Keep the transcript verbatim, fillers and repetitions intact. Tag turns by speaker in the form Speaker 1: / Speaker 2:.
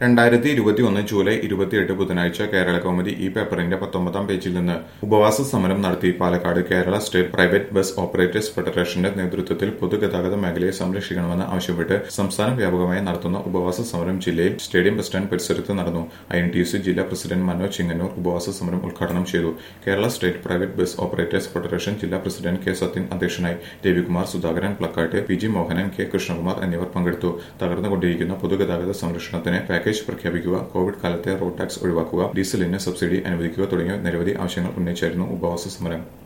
Speaker 1: രണ്ടായിരത്തി ഇരുപത്തിയൊന്ന് ജൂലൈ ഇരുപത്തിയെട്ട് ബുധനാഴ്ച കേരള കൗമുദി ഈ പേപ്പറിന്റെ പത്തൊമ്പതാം പേജിൽ നിന്ന് ഉപവാസ സമരം നടത്തി Palakkad. Kerala state private bus operators ഫെഡറേഷന്റെ നേതൃത്വത്തിൽ പൊതുഗതാഗത മേഖലയെ സംരക്ഷിക്കണമെന്ന് ആവശ്യപ്പെട്ട് സംസ്ഥാന വ്യാപകമായി നടത്തുന്ന ഉപവാസ സമരം ജില്ലയിൽ സ്റ്റേഡിയം ബസ് സ്റ്റാൻഡ് പരിസരത്ത് നടന്നു. I N T U C ജില്ലാ പ്രസിഡന്റ് മനോജ് ചിങ്ങന്നൂർ ഉപവാസ സമരം ഉദ്ഘാടനം ചെയ്തു. Kerala state private bus operators federation ജില്ലാ പ്രസിഡന്റ് കെ സത്യൻ അധ്യക്ഷനായി. Ravikumar, Sudhakaran Plakkat, P G Mohanan, K Krishnakumar എന്നിവർ പങ്കെടുത്തു. തകർന്നുകൊണ്ടിരിക്കുന്ന പൊതുഗതാഗത സംരക്ഷണത്തിന് പാക്കേജ് പ്രഖ്യാപിക്കുക, കോവിഡ് കാലത്തെ റോഡ് ടാക്സ് ഒഴിവാക്കുക, ഡീസലിന് സബ്സിഡി അനുവദിക്കുക തുടങ്ങിയ നിരവധി ആവശ്യങ്ങൾ ഉന്നയിച്ചായിരുന്നു ഉപവാസ സമരം.